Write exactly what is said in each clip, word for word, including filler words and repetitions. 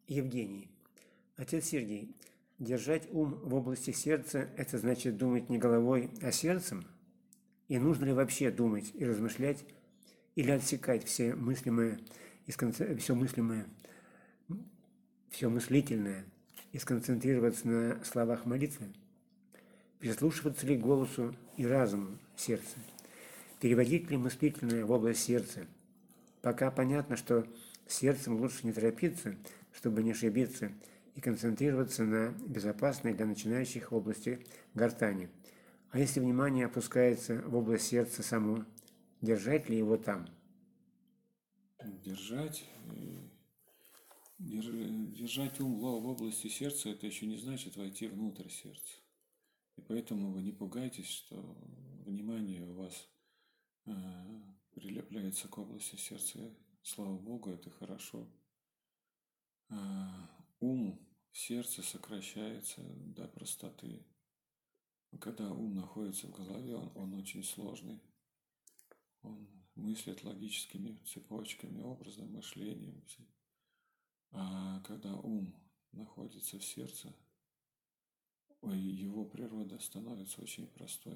Евгений. Отец Сергей, держать ум в области сердца – это значит думать не головой, а сердцем? И нужно ли вообще думать и размышлять, или отсекать все мыслимое, все мыслимое, все мыслительное и сконцентрироваться на словах молитвы? Прислушиваться ли к голосу и разуму сердца? Переводить ли мыслительное в область сердца? Пока понятно, что сердцем лучше не торопиться, чтобы не ошибиться, и концентрироваться на безопасной для начинающих области гортани. А если внимание опускается в область сердца само, держать ли его там? Держать, держать ум в области сердца, это еще не значит войти внутрь сердца. И поэтому вы не пугайтесь, что внимание у вас э, прилепляется к области сердца. Слава Богу, это хорошо. Э, ум в сердце сокращается до простоты. Когда ум находится в голове, он, он очень сложный. Он мыслит логическими цепочками, образным мышлением. А когда ум находится в сердце, его природа становится очень простой.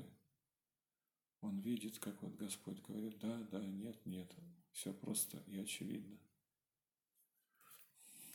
Он видит, как вот Господь говорит, да, да, нет, нет. Все просто и очевидно.